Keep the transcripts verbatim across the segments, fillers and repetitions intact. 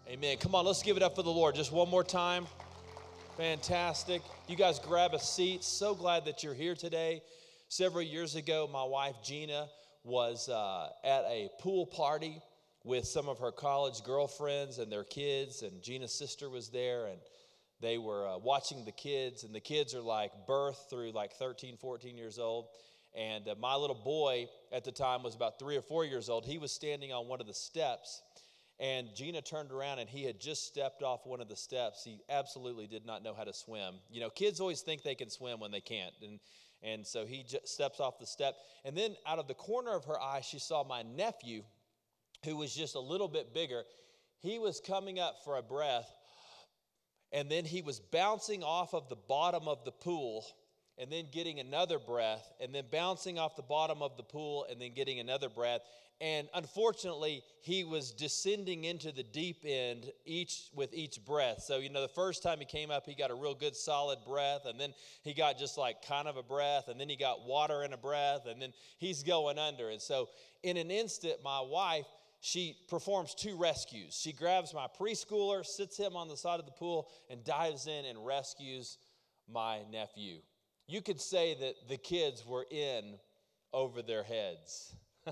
Amen. Come on, let's give it up for the Lord just one more time. Fantastic. You guys grab a seat. So glad that you're here today. Several years ago, my wife Gina was uh, at a pool party with some of her college girlfriends and their kids, and Gina's sister was there, and they were uh, watching the kids, and the kids are like birth through like thirteen, fourteen years old. And uh, my little boy at the time was about three or four years old. He was standing on one of the steps, and Gina turned around, and he had just stepped off one of the steps. He absolutely did not know how to swim. You know, kids always think they can swim when they can't. And and so he just steps off the step. And then out of the corner of her eye, she saw my nephew, who was just a little bit bigger. He was coming up for a breath, and then he was bouncing off of the bottom of the pool and then getting another breath, and then bouncing off the bottom of the pool and then getting another breath. And unfortunately, he was descending into the deep end each with each breath. So, you know, the first time he came up, he got a real good solid breath, and then he got just like kind of a breath, and then he got water in a breath, and then he's going under. And so in an instant, my wife, she performs two rescues. She grabs my preschooler, sits him on the side of the pool, and dives in and rescues my nephew. You could say that the kids were in over their heads.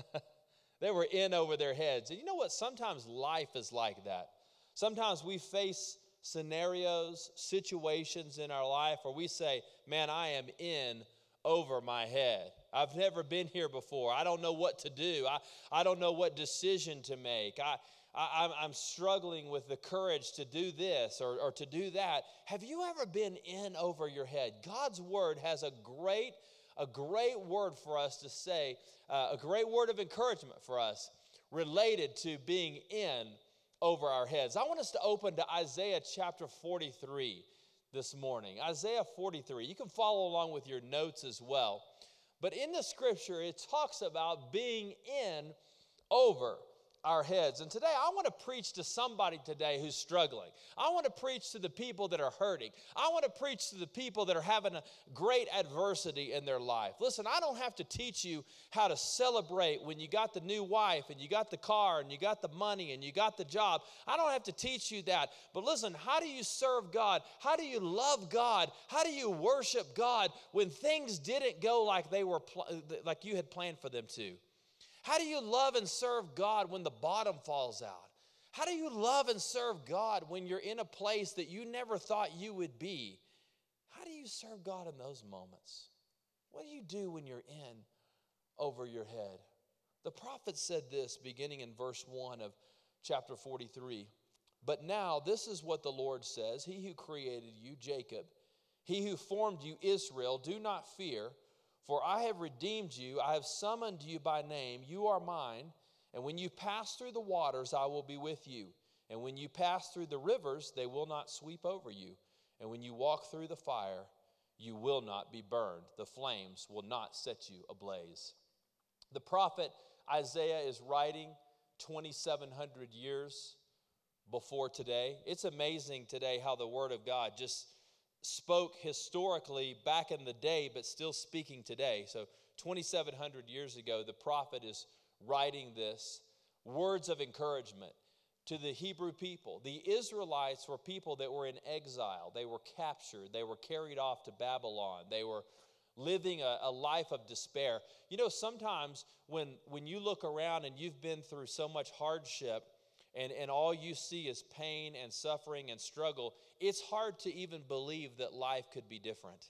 They were in over their heads. And you know what? Sometimes life is like that. Sometimes we face scenarios, situations in our life where we say, man, I am in over my head. I've never been here before. I don't know what to do. I, I don't know what decision to make. I, I, I'm struggling with the courage to do this or, or to do that. Have you ever been in over your head? God's word has a great A great word for us to say, uh, a great word of encouragement for us related to being in over our heads. I want us to open to Isaiah chapter forty-three this morning. Isaiah forty-three. You can follow along with your notes as well. But in the scripture, it talks about being in over our heads. And today I want to preach to somebody today who's struggling. I want to preach to the people that are hurting. I want to preach to the people that are having a great adversity in their life. Listen, I don't have to teach you how to celebrate when you got the new wife and you got the car and you got the money and you got the job. I don't have to teach you that. But listen, how do you serve God? How do you love God? How do you worship God when things didn't go like they were pl- like you had planned for them to? How do you love and serve God when the bottom falls out? How do you love and serve God when you're in a place that you never thought you would be? How do you serve God in those moments? What do you do when you're in over your head? The prophet said this beginning in verse one of chapter forty-three. But now this is what the Lord says, He who created you, Jacob, He who formed you, Israel, do not fear. For I have redeemed you, I have summoned you by name, you are mine. And when you pass through the waters, I will be with you. And when you pass through the rivers, they will not sweep over you. And when you walk through the fire, you will not be burned. The flames will not set you ablaze. The prophet Isaiah is writing twenty-seven hundred years before today. It's amazing today how the word of God just spoke historically back in the day, but still speaking today. So twenty-seven hundred years ago, the prophet is writing this, words of encouragement to the Hebrew people. The Israelites were people that were in exile. They were captured. They were carried off to Babylon. They were living a, a life of despair. You know, sometimes when, when you look around and you've been through so much hardship, And, and all you see is pain and suffering and struggle, it's hard to even believe that life could be different.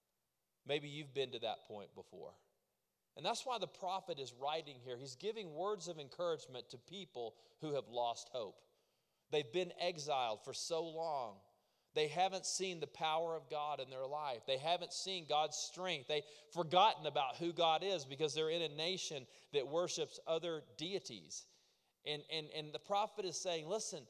Maybe you've been to that point before. And that's why the prophet is writing here. He's giving words of encouragement to people who have lost hope. They've been exiled for so long. They haven't seen the power of God in their life. They haven't seen God's strength. They've forgotten about who God is because they're in a nation that worships other deities. And, and, and the prophet is saying, listen,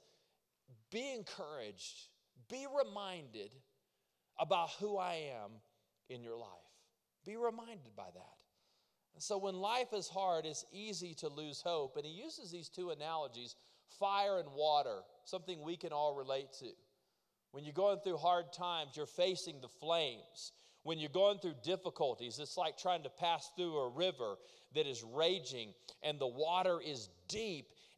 be encouraged, be reminded about who I am in your life. Be reminded by that. And so when life is hard, it's easy to lose hope. And he uses these two analogies, fire and water, something we can all relate to. When you're going through hard times, you're facing the flames. When you're going through difficulties, it's like trying to pass through a river that is raging and the water is deep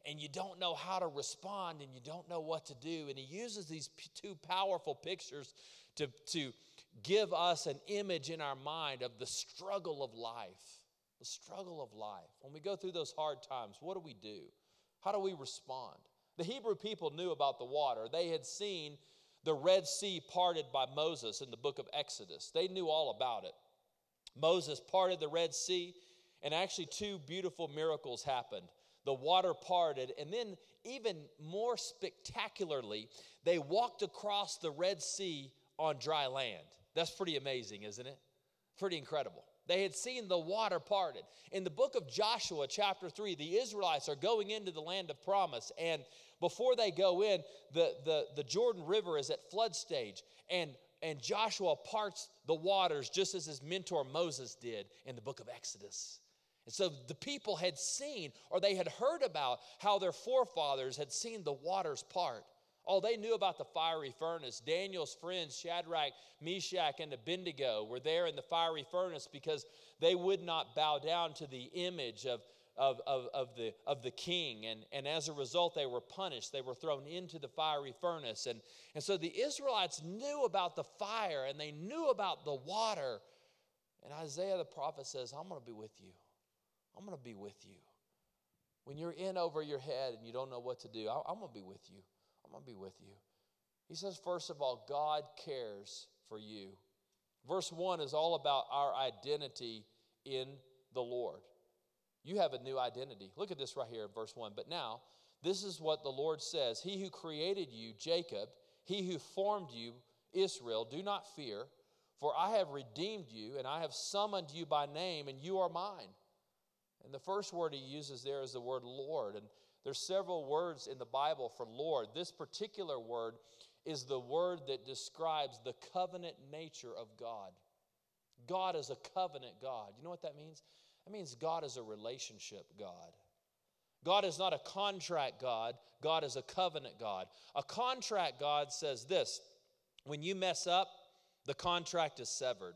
and you don't know how to respond and you don't know what to do. And he uses these p- two powerful pictures to, to give us an image in our mind of the struggle of life. The struggle of life. When we go through those hard times, what do we do? How do we respond? The Hebrew people knew about the water. They had seen the Red Sea parted by Moses in the book of Exodus. They knew all about it. Moses parted the Red Sea, and actually two beautiful miracles happened. The water parted, and then even more spectacularly, they walked across the Red Sea on dry land. That's pretty amazing, isn't it? Pretty incredible. They had seen the water parted. In the book of Joshua, chapter three, the Israelites are going into the land of promise. And before they go in, the, the, the Jordan River is at flood stage. And, and Joshua parts the waters just as his mentor Moses did in the book of Exodus. And so the people had seen, or they had heard about, how their forefathers had seen the waters part. Oh, they knew about the fiery furnace. Daniel's friends, Shadrach, Meshach, and Abednego, were there in the fiery furnace because they would not bow down to the image of, of, of, of, the, of the king. And, and as a result, they were punished. They were thrown into the fiery furnace. And, and so the Israelites knew about the fire, and they knew about the water. And Isaiah the prophet says, I'm going to be with you. I'm going to be with you. When you're in over your head and you don't know what to do, I'm going to be with you. I'm going to be with you. He says, first of all, God cares for you. Verse one is all about our identity in the Lord. You have a new identity. Look at this right here in verse one. But now, this is what the Lord says. He who created you, Jacob, he who formed you, Israel, do not fear, for I have redeemed you, and I have summoned you by name, and you are mine. And the first word he uses there is the word Lord. And there's several words in the Bible for Lord. This particular word is the word that describes the covenant nature of God. God is a covenant God. You know what that means? That means God is a relationship God. God is not a contract God. God is a covenant God. A contract God says this: when you mess up, the contract is severed.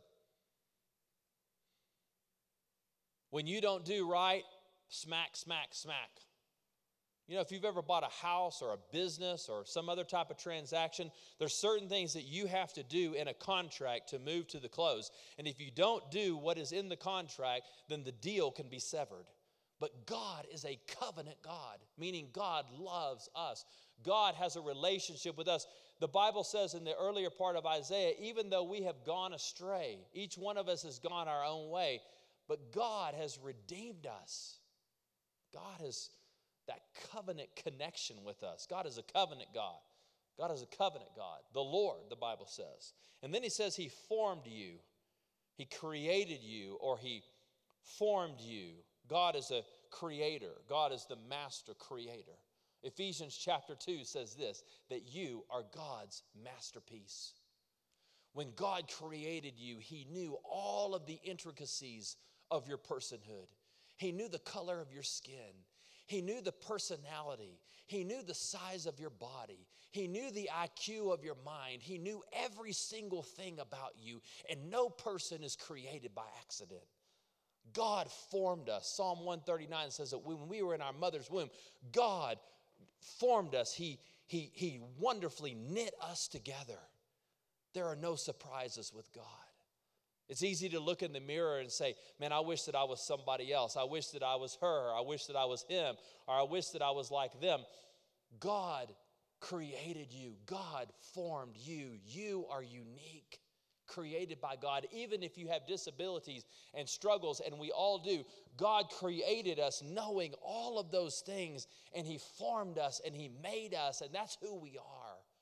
When you don't do right, smack, smack, smack. You know, if you've ever bought a house or a business or some other type of transaction, there's certain things that you have to do in a contract to move to the close. And if you don't do what is in the contract, then the deal can be severed. But God is a covenant God, meaning God loves us. God has a relationship with us. The Bible says in the earlier part of Isaiah, even though we have gone astray, each one of us has gone our own way, but God has redeemed us. God has that covenant connection with us. God is a covenant God. God is a covenant God. The Lord, the Bible says. And then he says he formed you. He created you, or he formed you. God is a creator. God is the master creator. Ephesians chapter two says this, that you are God's masterpiece. When God created you, he knew all of the intricacies of your personhood. He knew the color of your skin. He knew the personality. He knew the size of your body. He knew the I Q of your mind. He knew every single thing about you. And no person is created by accident. God formed us. Psalm one thirty-nine says that when we were in our mother's womb, God formed us. He, he, he wonderfully knit us together. There are no surprises with God. It's easy to look in the mirror and say, man, I wish that I was somebody else. I wish that I was her. I wish that I was him. Or I wish that I was like them. God created you. God formed you. You are unique, created by God. Even if you have disabilities and struggles, and we all do, God created us knowing all of those things, and he formed us, and he made us, and that's who we are.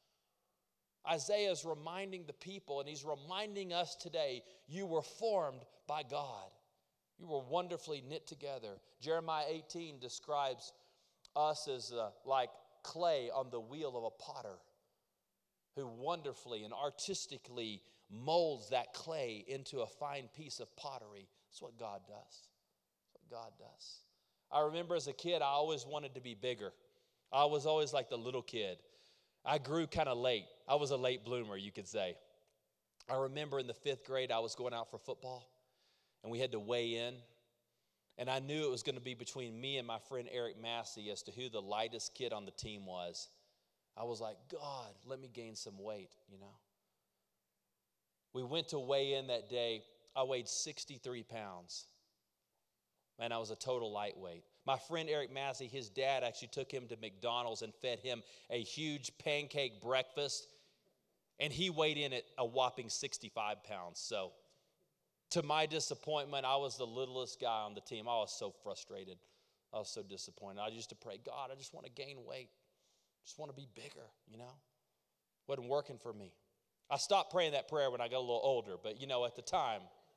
Isaiah is reminding the people, and he's reminding us today, you were formed by God. You were wonderfully knit together. Jeremiah eighteen describes us as uh, like clay on the wheel of a potter who wonderfully and artistically molds that clay into a fine piece of pottery. That's what God does. That's what God does. I remember as a kid, I always wanted to be bigger. I was always like the little kid. I grew kind of late. I was a late bloomer, you could say. I remember in the fifth grade, I was going out for football, and we had to weigh in. And I knew it was going to be between me and my friend Eric Massey as to who the lightest kid on the team was. I was like, God, let me gain some weight, you know. We went to weigh in that day. I weighed sixty-three pounds. Man, I was a total lightweight. My friend Eric Massey, his dad actually took him to McDonald's and fed him a huge pancake breakfast. And he weighed in at a whopping sixty-five pounds. So to my disappointment, I was the littlest guy on the team. I was so frustrated. I was so disappointed. I used to pray, God, I just want to gain weight. I just want to be bigger, you know. Wasn't working for me. I stopped praying that prayer when I got a little older, but, you know, at the time.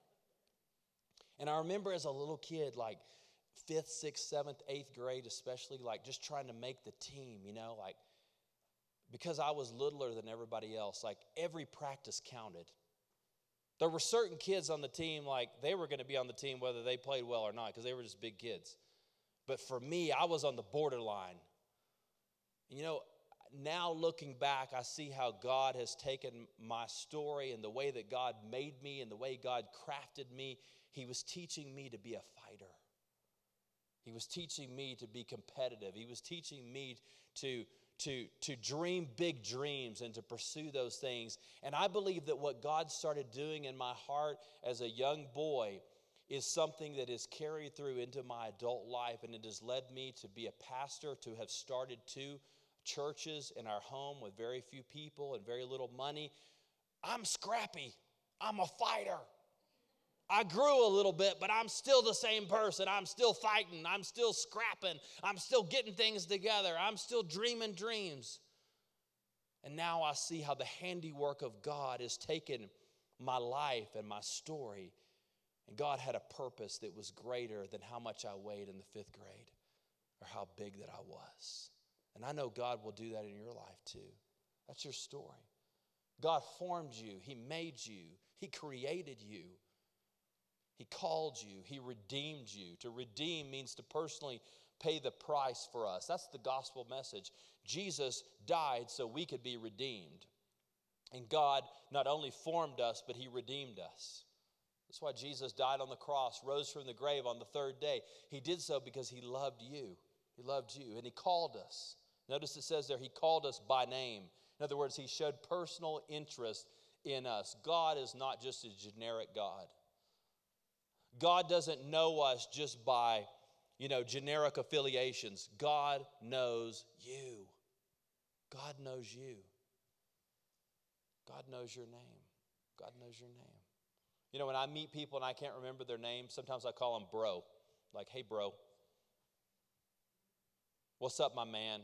And I remember as a little kid, like fifth, sixth, seventh, eighth grade especially, like just trying to make the team, you know, like because I was littler than everybody else, like every practice counted. There were certain kids on the team, like they were going to be on the team whether they played well or not because they were just big kids. But for me, I was on the borderline. You know, now looking back, I see how God has taken my story and the way that God made me and the way God crafted me. He was teaching me to be a fighter. He was teaching me to be competitive. He was teaching me to, to, to dream big dreams and to pursue those things. And I believe that what God started doing in my heart as a young boy is something that is carried through into my adult life, and it has led me to be a pastor, to have started two churches in our home with very few people and very little money. I'm scrappy. I'm a fighter. I grew a little bit, but I'm still the same person. I'm still fighting. I'm still scrapping. I'm still getting things together. I'm still dreaming dreams. And now I see how the handiwork of God has taken my life and my story. And God had a purpose that was greater than how much I weighed in the fifth grade or how big that I was. And I know God will do that in your life too. That's your story. God formed you. He made you. He created you. He called you. He redeemed you. To redeem means to personally pay the price for us. That's the gospel message. Jesus died so we could be redeemed. And God not only formed us, but He redeemed us. That's why Jesus died on the cross, rose from the grave on the third day. He did so because He loved you. He loved you, and He called us. Notice it says there, He called us by name. In other words, He showed personal interest in us. God is not just a generic God. God doesn't know us just by, you know, generic affiliations. God knows you. God knows you. God knows your name. God knows your name. You know, when I meet people and I can't remember their name, sometimes I call them bro. Like, hey, bro. What's up, my man?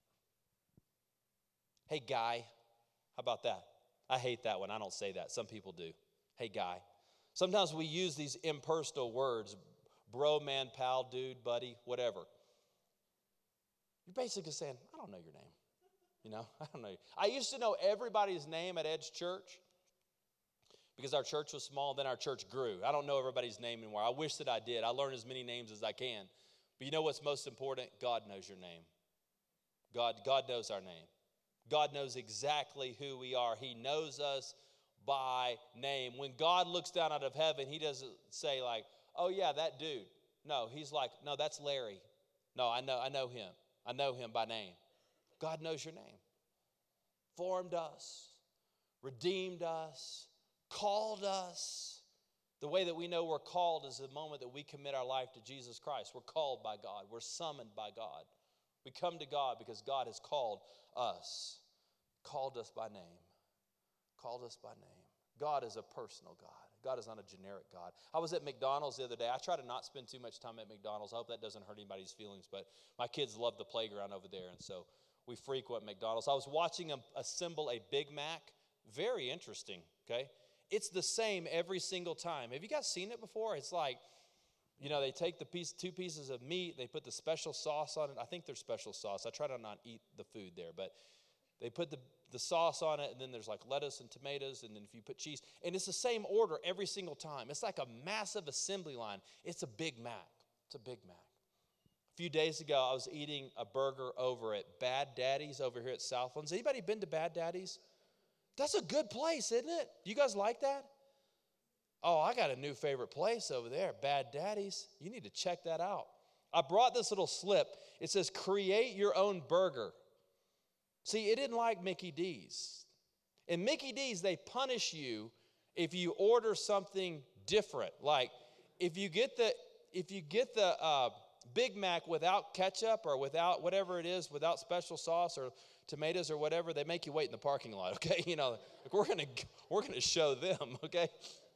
Hey, guy. How about that? I hate that one. I don't say that. Some people do. Hey, guy. Sometimes we use these impersonal words, bro, man, pal, dude, buddy, whatever. You're basically saying, I don't know your name. You know, I don't know. I used to know everybody's name at Edge Church because our church was small, then our church grew. I don't know everybody's name anymore. I wish that I did. I learned as many names as I can. But you know what's most important? God knows your name. God, God knows our name. God knows exactly who we are. He knows us by name. When God looks down out of heaven, He doesn't say like, oh yeah, that dude. No, He's like, no, that's Larry. No, I know, I know him. I know him by name. God knows your name. Formed us, redeemed us, called us. The way that we know we're called is the moment that we commit our life to Jesus Christ. We're called by God. We're summoned by God. We come to God because God has called us, called us by name. Called us by name. God is a personal God. God is not a generic God. I was at McDonald's the other day. I try to not spend too much time at McDonald's. I hope that doesn't hurt anybody's feelings, but my kids love the playground over there, and so we frequent McDonald's. I was watching them assemble a Big Mac. Very interesting, okay? It's the same every single time. Have you guys seen it before? It's like, you know, they take the piece, two pieces of meat, they put the special sauce on it. I think there's special sauce. I try to not eat the food there, but they put the, the sauce on it, and then there's like lettuce and tomatoes, and then if you put cheese. And it's the same order every single time. It's like a massive assembly line. It's a Big Mac. It's a Big Mac. A few days ago, I was eating a burger over at Bad Daddy's over here at Southlands. Anybody been to Bad Daddy's? That's a good place, isn't it? You guys like that? Oh, I got a new favorite place over there, Bad Daddy's. You need to check that out. I brought this little slip. It says, create your own burger. See, it didn't like Mickey D's. In Mickey D's, they punish you if you order something different. Like, if you get the if you get the uh, Big Mac without ketchup or without whatever it is, without special sauce or tomatoes or whatever, they make you wait in the parking lot. Okay, you know, like we're gonna we're gonna show them. Okay.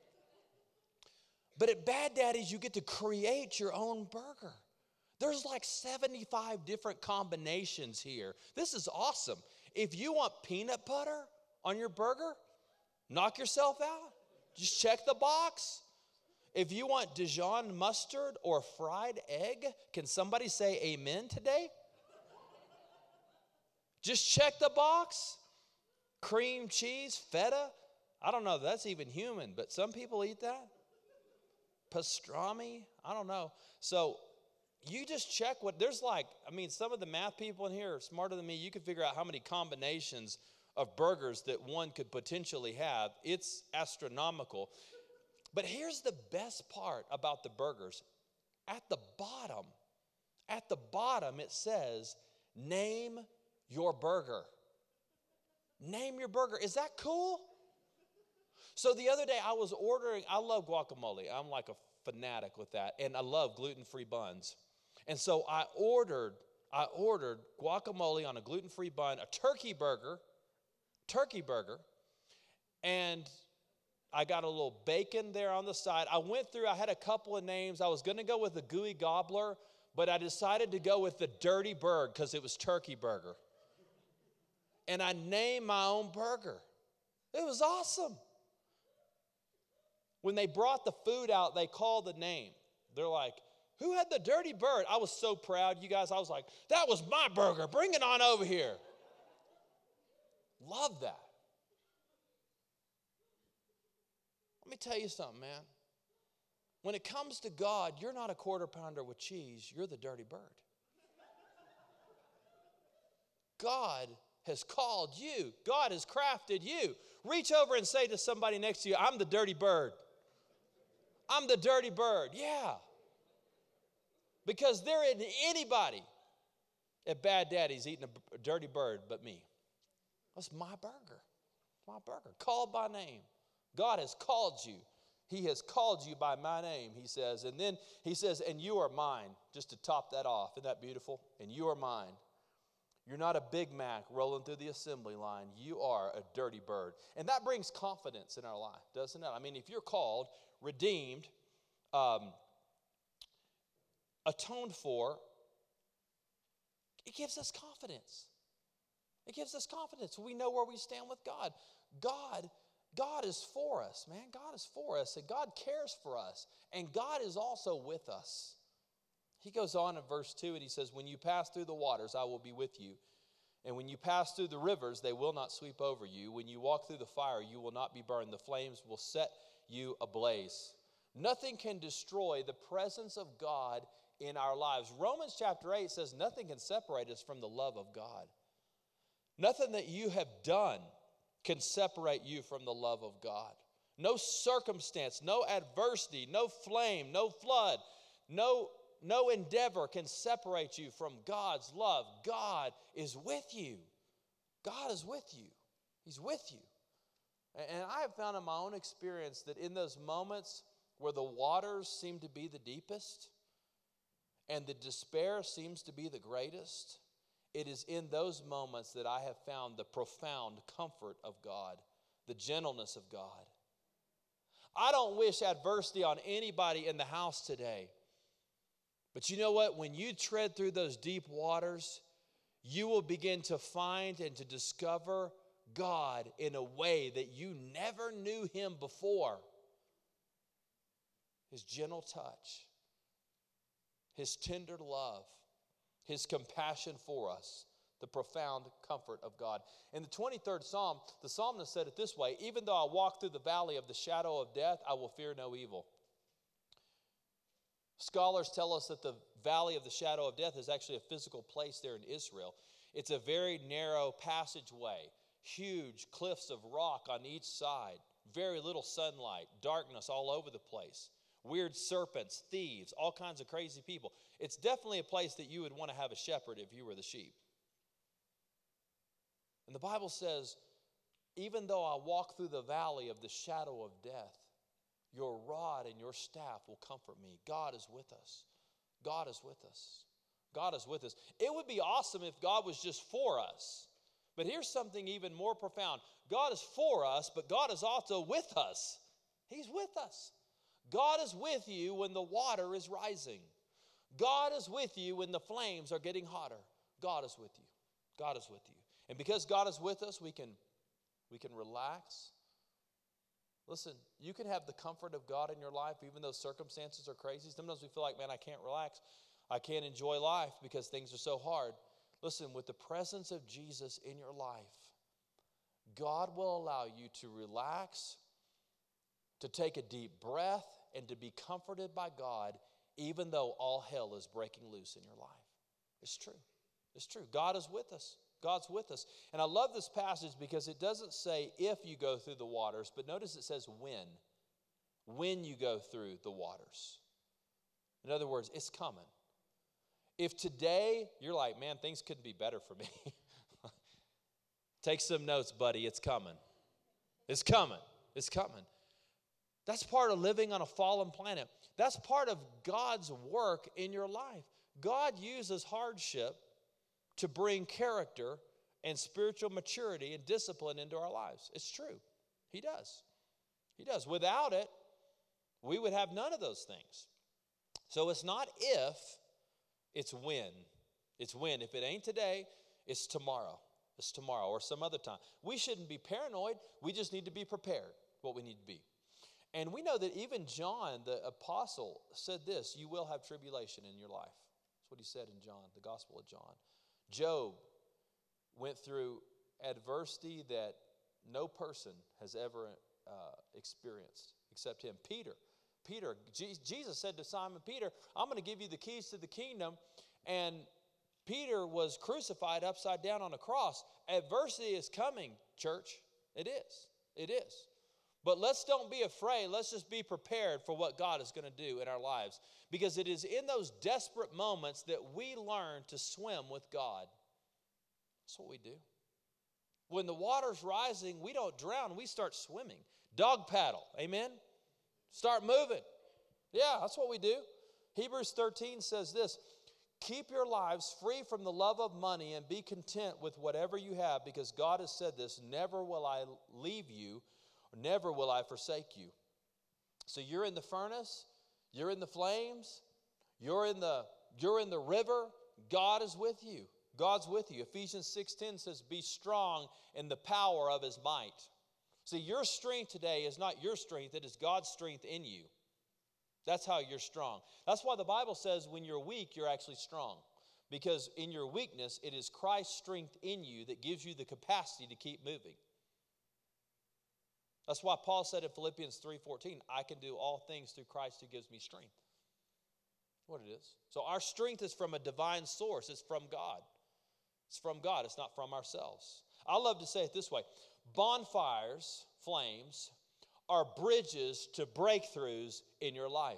But at Bad Daddy's, you get to create your own burger. There's like seventy-five different combinations here. This is awesome. If you want peanut butter on your burger, knock yourself out. Just check the box. If you want Dijon mustard or fried egg, can somebody say amen today? Just check the box. Cream cheese, feta. I don't know if that's even human, but some people eat that. Pastrami, I don't know. So you just check what, there's like, I mean, some of the math people in here are smarter than me. You can figure out how many combinations of burgers that one could potentially have. It's astronomical. But here's the best part about the burgers. At the bottom, at the bottom it says, name your burger. Name your burger. Is that cool? So the other day I was ordering, I love guacamole. I'm like a fanatic with that. And I love gluten-free buns. And so I ordered, I ordered guacamole on a gluten-free bun, a turkey burger, turkey burger, and I got a little bacon there on the side. I went through, I had a couple of names. I was going to go with the gooey gobbler, but I decided to go with the dirty bird because it was turkey burger. And I named my own burger. It was awesome. When they brought the food out, they called the name. They're like, who had the dirty bird? I was so proud, you guys. I was like, that was my burger. Bring it on over here. Love that. Let me tell you something, man. When it comes to God, you're not a quarter pounder with cheese. You're the dirty bird. God has called you. God has crafted you. Reach over and say to somebody next to you, I'm the dirty bird. I'm the dirty bird. Yeah. Because there isn't anybody at Bad Daddy's eating a dirty bird but me. That's my burger. My burger. Called by name. God has called you. He has called you by my name, he says. And then he says, and you are mine. Just to top that off. Isn't that beautiful? And you are mine. You're not a Big Mac rolling through the assembly line. You are a dirty bird. And that brings confidence in our life, doesn't it? I mean, if you're called, redeemed, um, atoned for, it gives us confidence. It gives us confidence. We know where we stand with God. God, God is for us, man. God is for us, and God cares for us, and God is also with us. He goes on in verse two, and he says, when you pass through the waters, I will be with you. And when you pass through the rivers, they will not sweep over you. When you walk through the fire, you will not be burned. The flames will set you ablaze. Nothing can destroy the presence of God in our lives. Romans chapter eight says nothing can separate us from the love of God. Nothing that you have done can separate you from the love of God. No circumstance, no adversity, no flame, no flood, no No endeavor can separate you from God's love. God is with you. God is with you. He's with you. And I have found in my own experience that in those moments where the waters seem to be the deepest and the despair seems to be the greatest, it is in those moments that I have found the profound comfort of God, the gentleness of God. I don't wish adversity on anybody in the house today. But you know what? When you tread through those deep waters, you will begin to find and to discover God in a way that you never knew him before. His gentle touch, his tender love, his compassion for us, the profound comfort of God. In the twenty-third Psalm, the psalmist said it this way, even though I walk through the valley of the shadow of death, I will fear no evil. Scholars tell us that the valley of the shadow of death is actually a physical place there in Israel. It's a very narrow passageway, huge cliffs of rock on each side. very little sunlight, darkness all over the place, weird serpents, thieves, all kinds of crazy people. It's definitely a place that you would want to have a shepherd if you were the sheep. And the Bible says, even though I walk through the valley of the shadow of death, your rod and your staff will comfort me. God is with us. God is with us. God is with us. It would be awesome if God was just for us. But here's something even more profound. God is for us, but God is also with us. He's with us. God is with you when the water is rising. God is with you when the flames are getting hotter. God is with you. God is with you. And because God is with us, we can, we can relax. Listen, you can have the comfort of God in your life even though circumstances are crazy. Sometimes we feel like, man, I can't relax. I can't enjoy life because things are so hard. Listen, with the presence of Jesus in your life, God will allow you to relax, to take a deep breath, and to be comforted by God even though all hell is breaking loose in your life. It's true. It's true. God is with us. God's with us. And I love this passage because it doesn't say if you go through the waters, but notice it says when. When you go through the waters. In other words, it's coming. If today you're like, man, things couldn't be better for me. Take some notes, buddy. It's coming. It's coming. It's coming. That's part of living on a fallen planet. That's part of God's work in your life. God uses hardship to bring character and spiritual maturity and discipline into our lives. It's true. He does. He does. Without it, we would have none of those things. So it's not if, it's when. It's when. If it ain't today, it's tomorrow. It's tomorrow or some other time. We shouldn't be paranoid. We just need to be prepared what we need to be. And we know that even John, the apostle, said this, you will have tribulation in your life. That's what he said in John, the Gospel of John. Job went through adversity that no person has ever uh, experienced except him. Peter, Peter, Jesus said to Simon Peter, I'm going to give you the keys to the kingdom. And Peter was crucified upside down on a cross. Adversity is coming, church. It is. It is. But let's don't be afraid. Let's just be prepared for what God is going to do in our lives. Because it is in those desperate moments that we learn to swim with God. That's what we do. When the water's rising, we don't drown. We start swimming. Dog paddle. Amen? Start moving. Yeah, that's what we do. Hebrews thirteen says this. Keep your lives free from the love of money and be content with whatever you have, because God has said this, never will I leave you, never will I forsake you. So you're in the furnace, you're in the flames, you're in the, you're in the river, God is with you. God's with you. Ephesians six ten says, be strong in the power of his might. See, your strength today is not your strength, it is God's strength in you. That's how you're strong. That's why the Bible says when you're weak, you're actually strong. Because in your weakness, it is Christ's strength in you that gives you the capacity to keep moving. That's why Paul said in Philippians three fourteen, I can do all things through Christ who gives me strength. That's what it is. So our strength is from a divine source. It's from God. It's from God. It's not from ourselves. I love to say it this way. Bonfires, flames, are bridges to breakthroughs in your life.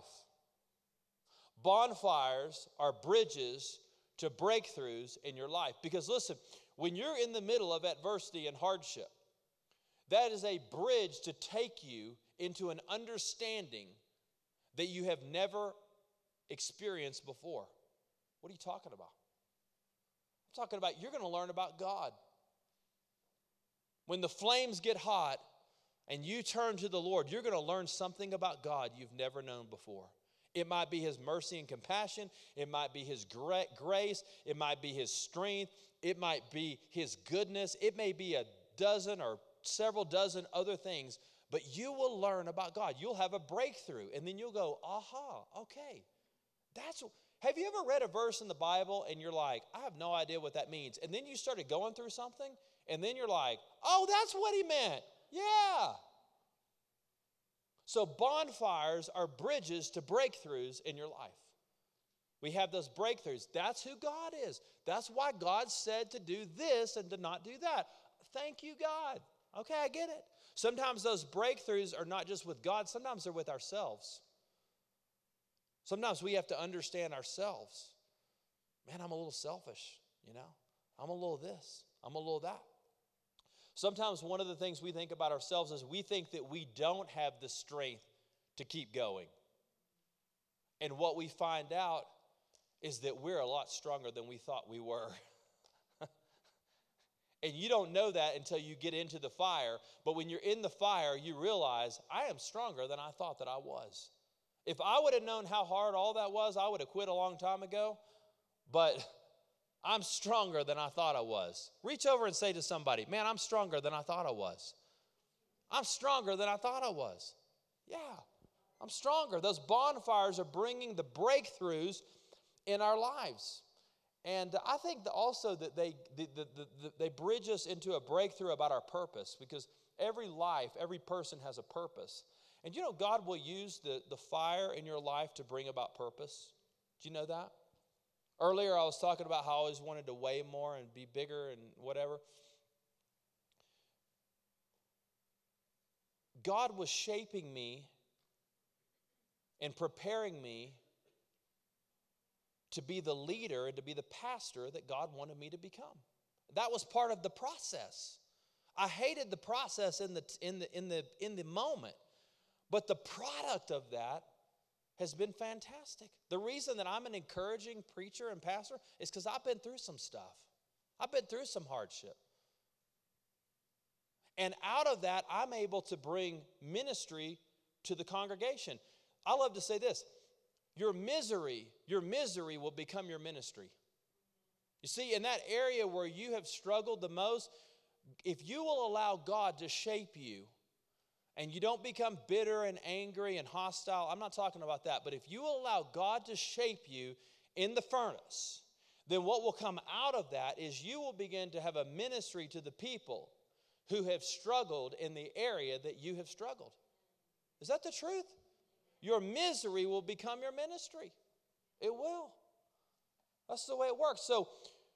Bonfires are bridges to breakthroughs in your life. Because listen, when you're in the middle of adversity and hardship, that is a bridge to take you into an understanding that you have never experienced before. What are you talking about? I'm talking about you're going to learn about God. When the flames get hot and you turn to the Lord, you're going to learn something about God you've never known before. It might be his mercy and compassion. It might be his grace. It might be his strength. It might be his goodness. It may be a dozen or several dozen other things, but you will learn about God. You'll have a breakthrough, and then you'll go, aha, okay. That's. Have you ever read a verse in the Bible, and you're like, I have no idea what that means, and then you started going through something, and then you're like, oh, that's what he meant. Yeah. So bonfires are bridges to breakthroughs in your life. We have those breakthroughs. That's who God is. That's why God said to do this and to not do that. Thank you, God. Okay, I get it. Sometimes those breakthroughs are not just with God, sometimes they're with ourselves. Sometimes we have to understand ourselves. Man, I'm a little selfish, you know. I'm a little this, I'm a little that. Sometimes one of the things we think about ourselves is we think that we don't have the strength to keep going. And what we find out is that we're a lot stronger than we thought we were. And you don't know that until you get into the fire. But when you're in the fire, you realize, I am stronger than I thought that I was. If I would have known how hard all that was, I would have quit a long time ago. But I'm stronger than I thought I was. Reach over and say to somebody, man, I'm stronger than I thought I was. I'm stronger than I thought I was. Yeah, I'm stronger. Those bonfires are bringing the breakthroughs in our lives. And I think that also that they, the, the, the, they bridge us into a breakthrough about our purpose, because every life, every person has a purpose. And you know, God will use the, the fire in your life to bring about purpose. Do you know that? Earlier I was talking about how I always wanted to weigh more and be bigger and whatever. God was shaping me and preparing me to be the leader and to be the pastor that God wanted me to become. That was part of the process. I hated the process in the in the in the in the moment, but the product of that has been fantastic. The reason that I'm an encouraging preacher and pastor is because I've been through some stuff. I've been through some hardship. And out of that, I'm able to bring ministry to the congregation. I love to say this. Your misery, your misery will become your ministry. You see, in that area where you have struggled the most, if you will allow God to shape you and you don't become bitter and angry and hostile, I'm not talking about that, but if you will allow God to shape you in the furnace, then what will come out of that is you will begin to have a ministry to the people who have struggled in the area that you have struggled. Is that the truth? Your misery will become your ministry. It will. That's the way it works. So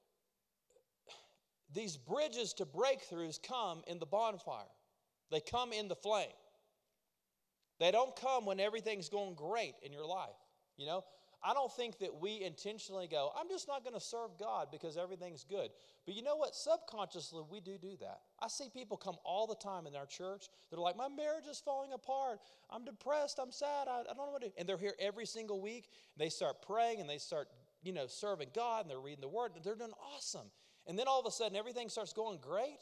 these bridges to breakthroughs come in the bonfire. They come in the flame. They don't come when everything's going great in your life. You know, I don't think that we intentionally go, I'm just not going to serve God because everything's good. But you know what? Subconsciously, we do do that. I see people come all the time in our church. They're like, my marriage is falling apart. I'm depressed. I'm sad. I, I don't know what to do. And they're here every single week. And they start praying and they start, you know, serving God. And they're reading the Word. And they're doing awesome. And then all of a sudden, everything starts going great.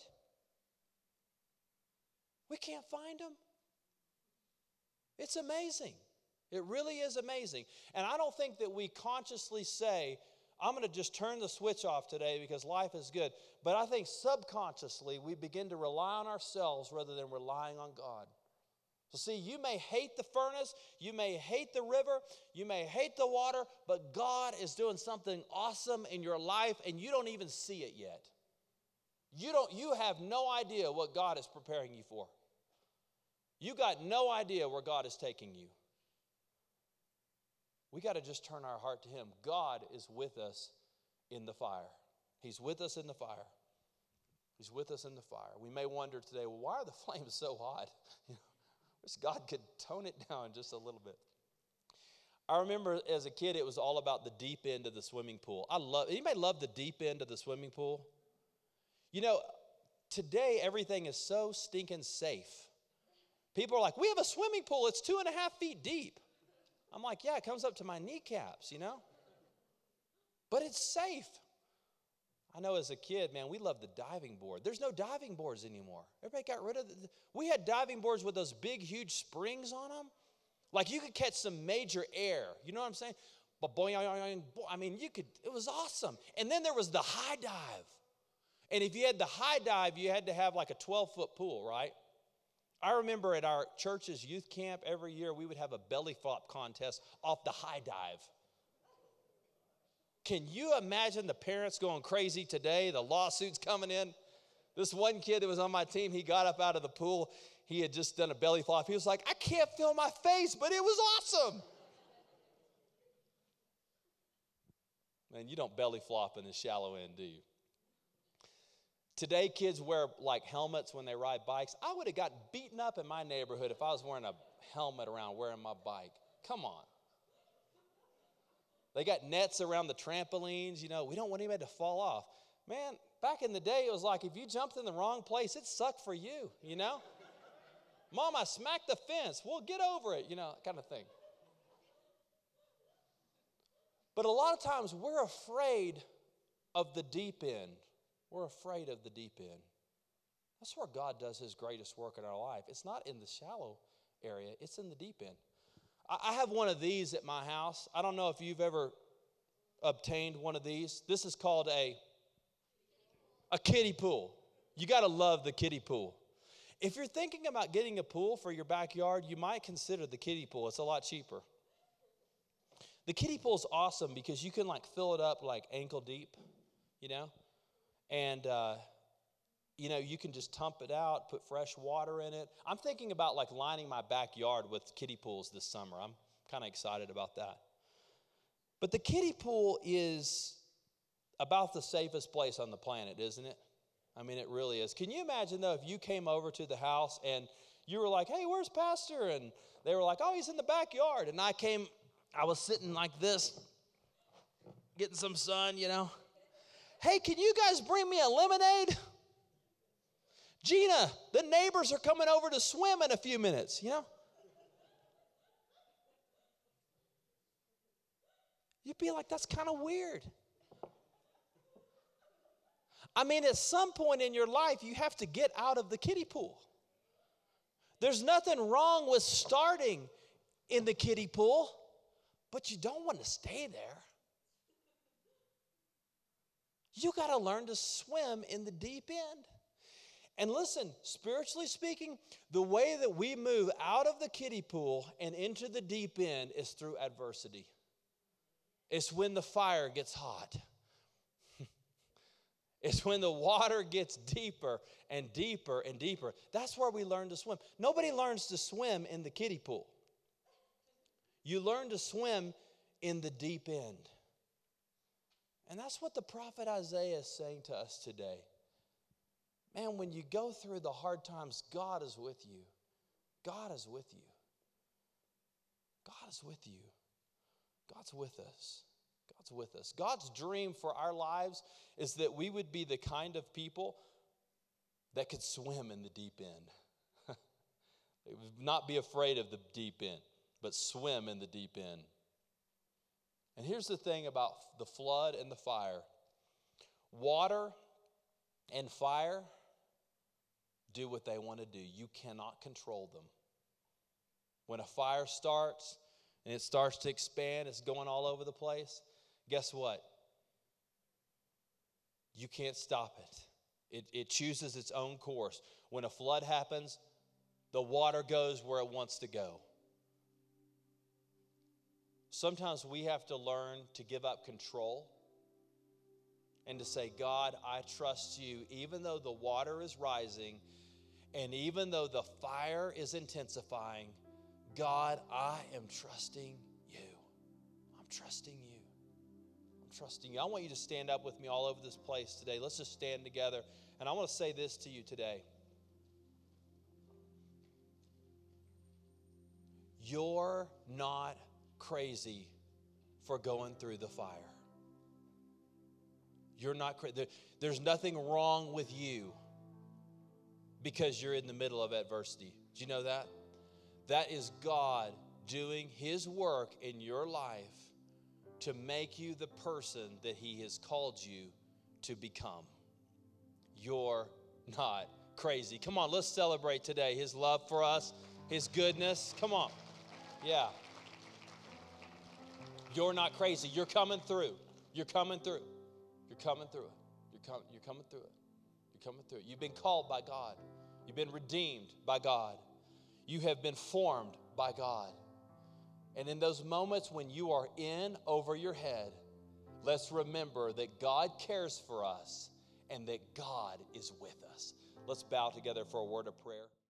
We can't find them. It's amazing. It really is amazing. And I don't think that we consciously say, I'm going to just turn the switch off today because life is good. But I think subconsciously we begin to rely on ourselves rather than relying on God. So see, you may hate the furnace, you may hate the river, you may hate the water, but God is doing something awesome in your life and you don't even see it yet. You don't, you have no idea what God is preparing you for. You got no idea where God is taking you. We got to just turn our heart to Him. God is with us in the fire. He's with us in the fire. He's with us in the fire. We may wonder today, well, why are the flames so hot? You know, wish God could tone it down just a little bit. I remember as a kid, it was all about the deep end of the swimming pool. I love. Anybody love the deep end of the swimming pool? You know, today everything is so stinking safe. People are like, we have a swimming pool. It's two and a half feet deep. I'm like, yeah, it comes up to my kneecaps, you know. But it's safe. I know as a kid, man, we loved the diving board. There's no diving boards anymore. Everybody got rid of the, we had diving boards with those big, huge springs on them. Like you could catch some major air. You know what I'm saying? But boy, I mean, you could, it was awesome. And then there was the high dive. And if you had the high dive, you had to have like a twelve-foot pool, right? I remember at our church's youth camp every year, we would have a belly flop contest off the high dive. Can you imagine the parents going crazy today, the lawsuits coming in? This one kid that was on my team, he got up out of the pool. He had just done a belly flop. He was like, I can't feel my face, but it was awesome. Man, you don't belly flop in the shallow end, do you? Today, kids wear like helmets when they ride bikes. I would have gotten beaten up in my neighborhood if I was wearing a helmet around wearing my bike. Come on. They got nets around the trampolines. You know, we don't want anybody to fall off. Man, back in the day, it was like if you jumped in the wrong place, it sucked for you, you know. Mom, I smacked the fence. Well, get over it, you know, kind of thing. But a lot of times we're afraid of the deep end. We're afraid of the deep end. That's where God does his greatest work in our life. It's not in the shallow area. It's in the deep end. I have one of these at my house. I don't know if you've ever obtained one of these. This is called a, a kiddie pool. You got to love the kiddie pool. If you're thinking about getting a pool for your backyard, you might consider the kiddie pool. It's a lot cheaper. The kiddie pool is awesome because you can like fill it up like ankle deep, you know, and uh, you know, you can just dump it out, put fresh water in it. I'm thinking about like lining my backyard with kiddie pools this summer. I'm kind of excited about that. But the kiddie pool is about the safest place on the planet, isn't it? I mean, it really is. Can you imagine, though, if you came over to the house and you were like, hey, where's Pastor? And they were like, oh, he's in the backyard. And I came, I was sitting like this, getting some sun, you know. Hey, can you guys bring me a lemonade? Gina, the neighbors are coming over to swim in a few minutes, you know. You'd be like, that's kind of weird. I mean, at some point in your life, you have to get out of the kiddie pool. There's nothing wrong with starting in the kiddie pool, but you don't want to stay there. You got to learn to swim in the deep end. And listen, spiritually speaking, the way that we move out of the kiddie pool and into the deep end is through adversity. It's when the fire gets hot. It's when the water gets deeper and deeper and deeper. That's where we learn to swim. Nobody learns to swim in the kiddie pool. You learn to swim in the deep end. And that's what the prophet Isaiah is saying to us today. Man, when you go through the hard times, God is with you. God is with you. God is with you. God's with us. God's with us. God's dream for our lives is that we would be the kind of people that could swim in the deep end. Not be afraid of the deep end, but swim in the deep end. And here's the thing about the flood and the fire. Water and fire do what they want to do. You cannot control them. When a fire starts and it starts to expand, it's going all over the place, guess what? You can't stop it. It, it chooses its own course. When a flood happens, the water goes where it wants to go. Sometimes we have to learn to give up control and to say, God, I trust you, even though the water is rising and even though the fire is intensifying, God, I am trusting you. I'm trusting you. I'm trusting you. I want you to stand up with me all over this place today. Let's just stand together. And I want to say this to you today. You're not crazy for going through the fire. You're not crazy. There, there's nothing wrong with you because you're in the middle of adversity. Do you know that? That is God doing his work in your life to make you the person that he has called you to become. You're not crazy. Come on, let's celebrate today his love for us, his goodness. Come on. Yeah. You're not crazy. You're coming through. You're coming through. You're coming through it. You're, com- you're coming through it. You're coming through it. You've been called by God. You've been redeemed by God. You have been formed by God. And in those moments when you are in over your head, let's remember that God cares for us and that God is with us. Let's bow together for a word of prayer.